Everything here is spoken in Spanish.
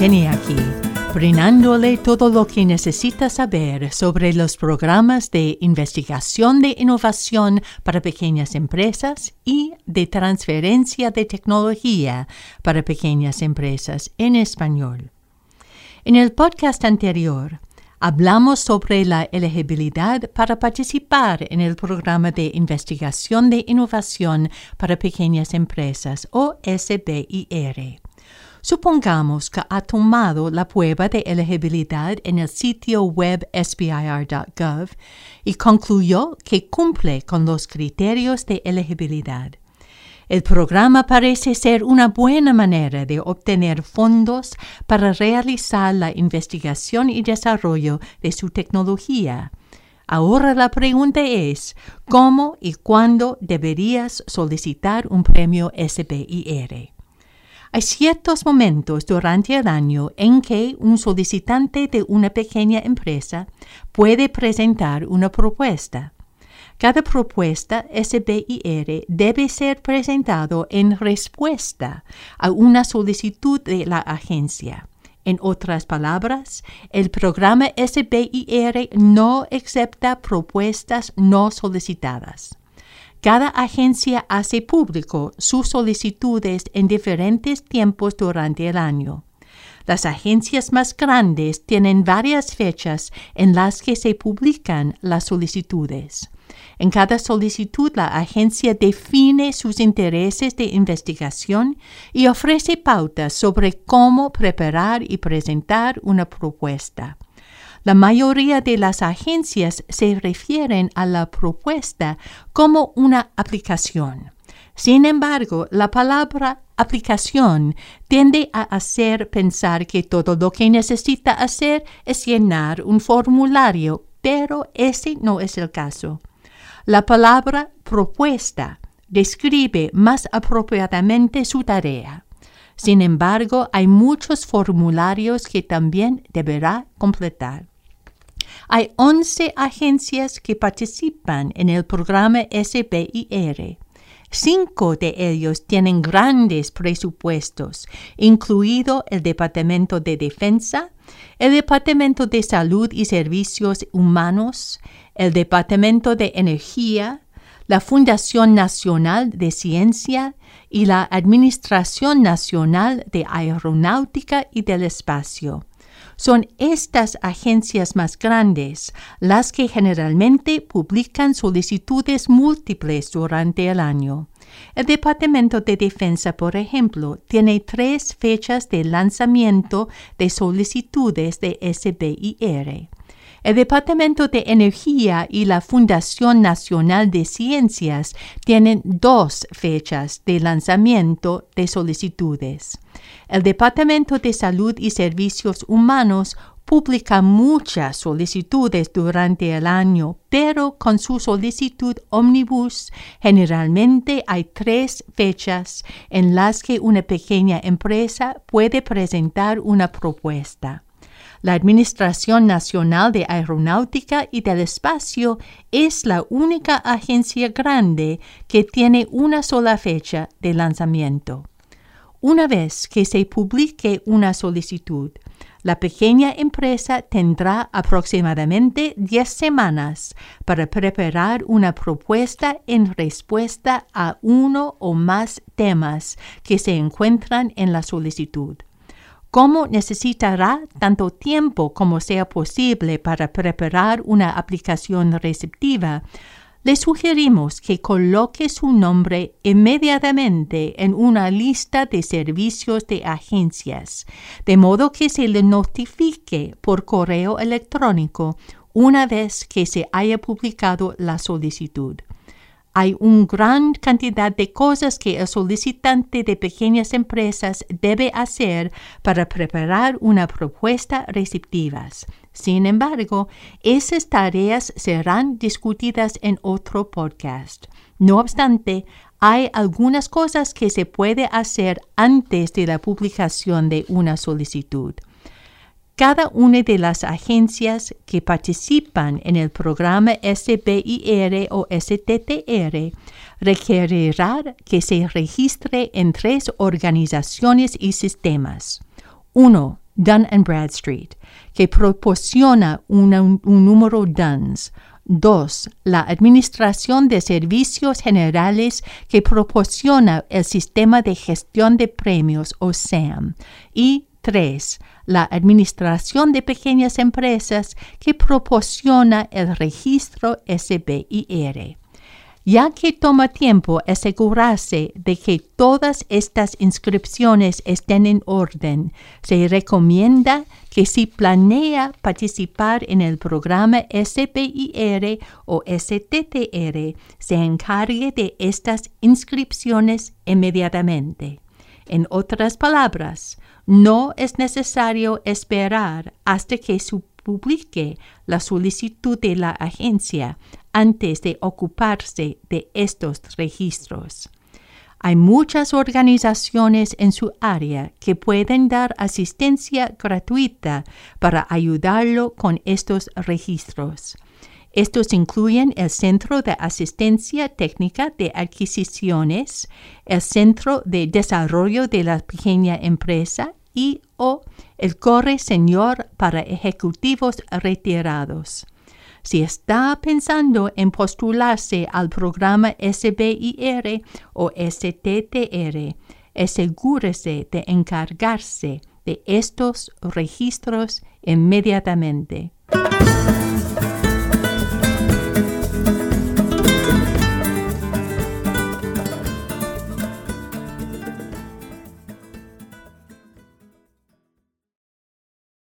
Jenny aquí, brindándole todo lo que necesita saber sobre los programas de investigación de innovación para pequeñas empresas y de transferencia de tecnología para pequeñas empresas en español. En el podcast anterior, hablamos sobre la elegibilidad para participar en el programa de investigación de innovación para pequeñas empresas o SBIR. Supongamos que ha tomado la prueba de elegibilidad en el sitio web sbir.gov y concluyó que cumple con los criterios de elegibilidad. El programa parece ser una buena manera de obtener fondos para realizar la investigación y desarrollo de su tecnología. Ahora la pregunta es, ¿cómo y cuándo deberías solicitar un premio SBIR? Hay ciertos momentos durante el año en que un solicitante de una pequeña empresa puede presentar una propuesta. Cada propuesta SBIR debe ser presentado en respuesta a una solicitud de la agencia. En otras palabras, el programa SBIR no acepta propuestas no solicitadas. Cada agencia hace público sus solicitudes en diferentes tiempos durante el año. Las agencias más grandes tienen varias fechas en las que se publican las solicitudes. En cada solicitud, la agencia define sus intereses de investigación y ofrece pautas sobre cómo preparar y presentar una propuesta. La mayoría de las agencias se refieren a la propuesta como una aplicación. Sin embargo, la palabra aplicación tiende a hacer pensar que todo lo que necesita hacer es llenar un formulario, pero ese no es el caso. La palabra propuesta describe más apropiadamente su tarea. Sin embargo, hay muchos formularios que también deberá completar. Hay 11 agencias que participan en el programa SBIR. 5 de ellos tienen grandes presupuestos, incluido el Departamento de Defensa, el Departamento de Salud y Servicios Humanos, el Departamento de Energía, la Fundación Nacional de Ciencia y la Administración Nacional de Aeronáutica y del Espacio. Son estas agencias más grandes las que generalmente publican solicitudes múltiples durante el año. El Departamento de Defensa, por ejemplo, tiene 3 fechas de lanzamiento de solicitudes de SBIR. El Departamento de Energía y la Fundación Nacional de Ciencias tienen 2 fechas de lanzamiento de solicitudes. El Departamento de Salud y Servicios Humanos publica muchas solicitudes durante el año, pero con su solicitud Omnibus generalmente hay 3 fechas en las que una pequeña empresa puede presentar una propuesta. La Administración Nacional de Aeronáutica y del Espacio es la única agencia grande que tiene una sola fecha de lanzamiento. Una vez que se publique una solicitud, la pequeña empresa tendrá aproximadamente 10 semanas para preparar una propuesta en respuesta a uno o más temas que se encuentran en la solicitud. Como necesitará tanto tiempo como sea posible para preparar una aplicación receptiva, le sugerimos que coloque su nombre inmediatamente en una lista de servicios de agencias, de modo que se le notifique por correo electrónico una vez que se haya publicado la solicitud. Hay una gran cantidad de cosas que el solicitante de pequeñas empresas debe hacer para preparar una propuesta receptiva. Sin embargo, esas tareas serán discutidas en otro podcast. No obstante, hay algunas cosas que se puede hacer antes de la publicación de una solicitud. Cada una de las agencias que participan en el programa SBIR o STTR requerirá que se registre en 3 organizaciones y sistemas. 1. Dun & Bradstreet, que proporciona un número DUNS. 2. La Administración de Servicios Generales, que proporciona el Sistema de Gestión de Premios, o SAM. Y 3. La Administración de Pequeñas Empresas, que proporciona el registro SBIR. Ya que toma tiempo asegurarse de que todas estas inscripciones estén en orden, se recomienda que si planea participar en el programa SBIR o STTR, se encargue de estas inscripciones inmediatamente. En otras palabras, no es necesario esperar hasta que se publique la solicitud de la agencia antes de ocuparse de estos registros. Hay muchas organizaciones en su área que pueden dar asistencia gratuita para ayudarlo con estos registros. Estos incluyen el Centro de Asistencia Técnica de Adquisiciones, el Centro de Desarrollo de la Pequeña Empresa o el Corre Senior para Ejecutivos Retirados. Si está pensando en postularse al programa SBIR o STTR, asegúrese de encargarse de estos registros inmediatamente.